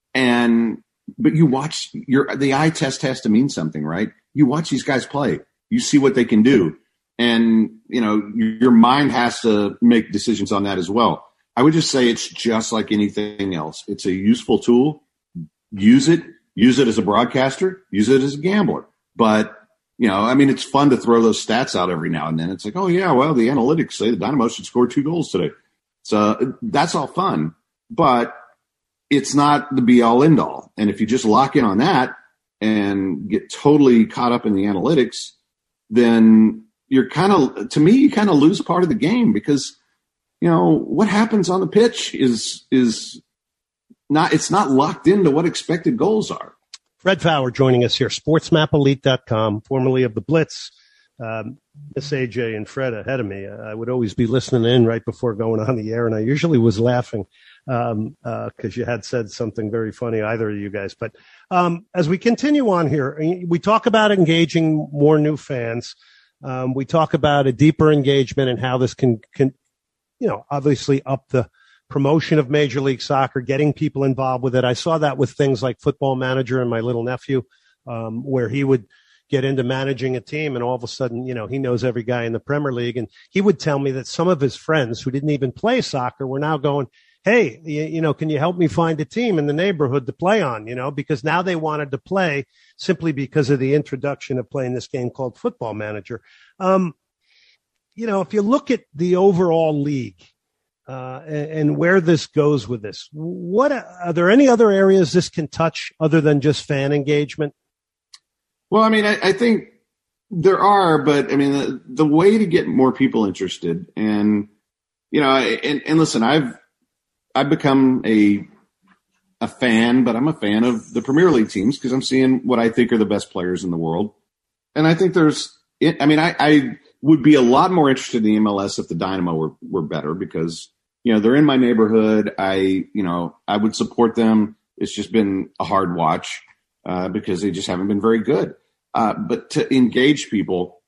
and but you watch your the eye test has to mean something, right? You watch these guys play. You see what they can do. And, you know, your mind has to make decisions on that as well. I would just say it's just like anything else. It's a useful tool. Use it, use it as a broadcaster, use it as a gambler. But, you know, I mean, it's fun to throw those stats out every now and then. It's like, oh, yeah, well, the analytics say the Dynamo should score two goals today. So that's all fun, but it's not the be all end all. And if you just lock in on that and get totally caught up in the analytics, then you're kind of, to me, you kind of lose part of the game because, you know, what happens on the pitch is, is, Not, it's not locked into what expected goals are. Fred Faour joining us here, sports map elite dot com, formerly of the Blitz. Um, Miss A J and Fred ahead of me. I would always be listening in right before going on the air, and I usually was laughing um, uh, because you had said something very funny, either of you guys. But um, as we continue on here, we talk about engaging more new fans. Um, we talk about a deeper engagement and how this can, can, you know, obviously up the promotion of Major League Soccer, getting people involved with it. I saw that with things like Football Manager and my little nephew, um, where he would get into managing a team and all of a sudden, you know, he knows every guy in the Premier League. And he would tell me that some of his friends who didn't even play soccer were now going, hey, you, you know, can you help me find a team in the neighborhood to play on, you know, because now they wanted to play simply because of the introduction of playing this game called Football Manager. Um, you know, if you look at the overall league, Uh, and, and where this goes with this, what are there any other areas this can touch other than just fan engagement? Well, I mean, I, I think There are, but I mean, the, the way to get more people interested, and you know, and, and listen, I've I've become a a fan, but I'm a fan of the Premier League teams because I'm seeing what I think are the best players in the world, and I think there's, I mean, I, I would be a lot more interested in the M L S if the Dynamo were were better because you know they're in my neighborhood. I you know I would support them. It's just been a hard watch uh, because they just haven't been very good. Uh, but to engage people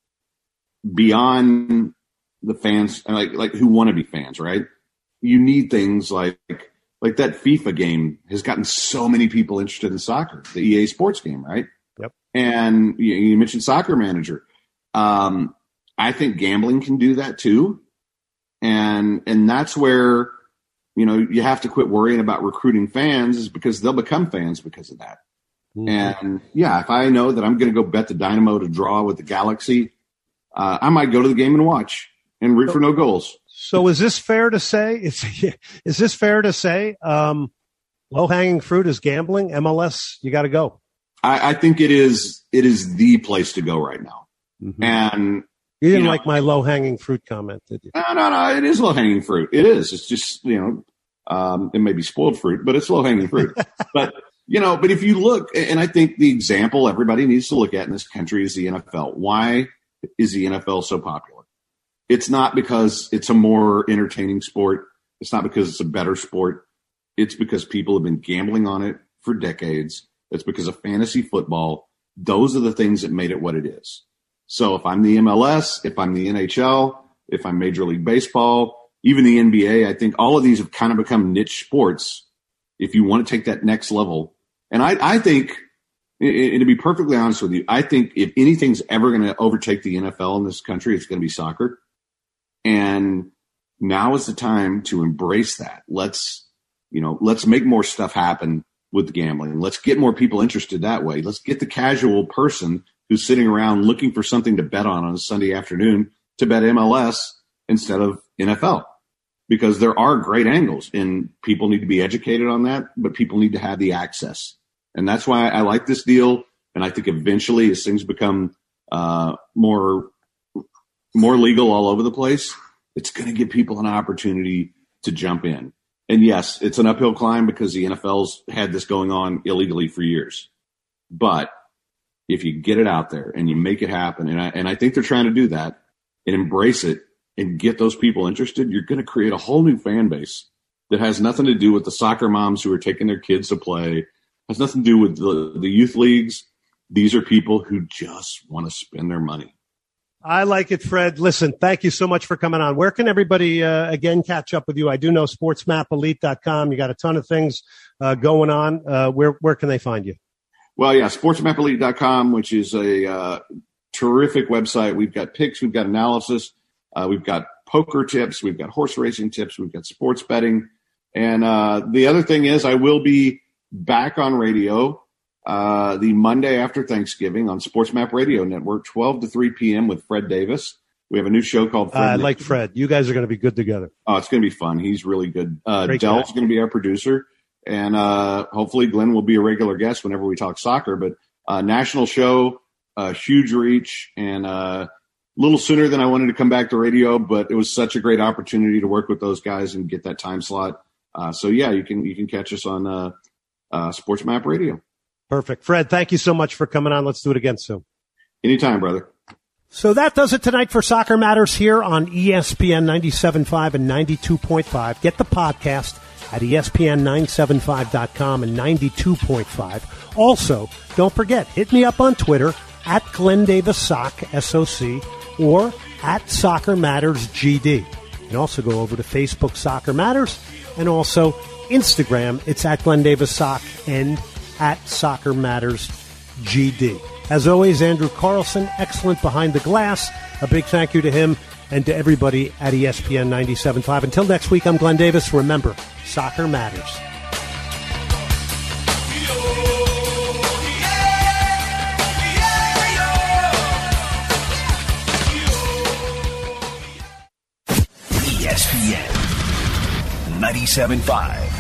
beyond the fans, like like who want to be fans, right? You need things like like that FIFA game has gotten so many people interested in soccer, the E A Sports game, right? Yep. And you, you mentioned Soccer Manager. Um, I think gambling can do that too, and and that's where you know you have to quit worrying about recruiting fans, is because they'll become fans because of that. Mm-hmm. And yeah, if I know that I'm going to go bet the Dynamo to draw with the Galaxy, uh, I might go to the game and watch and root for no goals. So is this fair to say? Is, is this fair to say? Um, low hanging fruit is gambling. M L S, you got to go. I, I think it is. It is the place to go right now. Mm-hmm. And you didn't you know, like my low hanging fruit comment, did you? No, no, no. It is low hanging fruit. It is. It's just you know, um, it may be spoiled fruit, but it's low hanging fruit. But You know, but if you look, and I think the example everybody needs to look at in this country is the N F L. Why is the N F L so popular? It's not because it's a more entertaining sport. It's not because it's a better sport. It's because people have been gambling on it for decades. It's because of fantasy football. Those are the things that made it what it is. So if I'm the M L S, if I'm the N H L, if I'm Major League Baseball, even the N B A, I think all of these have kind of become niche sports if you want to take that next level. And I, I think, and to be perfectly honest with you, I think if anything's ever going to overtake the N F L in this country, it's going to be soccer. And now is the time to embrace that. Let's, you know, let's make more stuff happen with gambling. Let's get more people interested that way. Let's get the casual person who's sitting around looking for something to bet on on a Sunday afternoon to bet M L S instead of N F L. Because there are great angles, and people need to be educated on that, but people need to have the access. And that's why I like this deal. And I think eventually, as things become uh, more more legal all over the place, it's going to give people an opportunity to jump in. And yes, it's an uphill climb because the N F L's had this going on illegally for years. But if you get it out there and you make it happen, and I, and I think they're trying to do that, and embrace it and get those people interested, you're going to create a whole new fan base that has nothing to do with the soccer moms who are taking their kids to play, has nothing to do with the, the youth leagues. These are people who just want to spend their money. I like it, Fred. Listen, thank you so much for coming on. Where can everybody, uh, again, catch up with you? I do know sports map elite dot com. You got a ton of things uh, going on. Uh, where where can they find you? Well, yeah, sports map elite dot com, which is a uh, terrific website. We've got picks. We've got analysis. Uh, we've got poker tips. We've got horse racing tips. We've got sports betting. And uh, the other thing is I will be back on radio uh, the Monday after Thanksgiving on Sports Map Radio Network, twelve to three p.m. with Fred Davis. We have a new show called Fred. I uh, like Fred. You guys are going to be good together. Oh, it's going to be fun. He's really good. Uh, Dell's going to be our producer. And uh, hopefully Glenn will be a regular guest whenever we talk soccer. But uh, national show, uh, huge reach, and uh, a little sooner than I wanted to come back to radio, but it was such a great opportunity to work with those guys and get that time slot. Uh, so yeah, you can you can catch us on uh, uh, Sports Map Radio. Perfect, Fred. Thank you so much for coming on. Let's do it again soon. Anytime, brother. So that does it tonight for Soccer Matters here on E S P N ninety-seven point five and ninety-two point five. Get the podcast at E S P N nine seventy-five dot com and ninety-two point five. Also, don't forget, hit me up on Twitter at Glenn Davis Sock, S O C, or at Soccer Matters G D. You can also go over to Facebook Soccer Matters, and also Instagram. It's at Glenn Davis Sock and at Soccer Matters G D. As always, Andrew Carlson, excellent behind the glass. A big thank you to him and to everybody at E S P N ninety-seven point five. Until next week, I'm Glenn Davis. Remember, soccer matters. E S P N ninety-seven point five.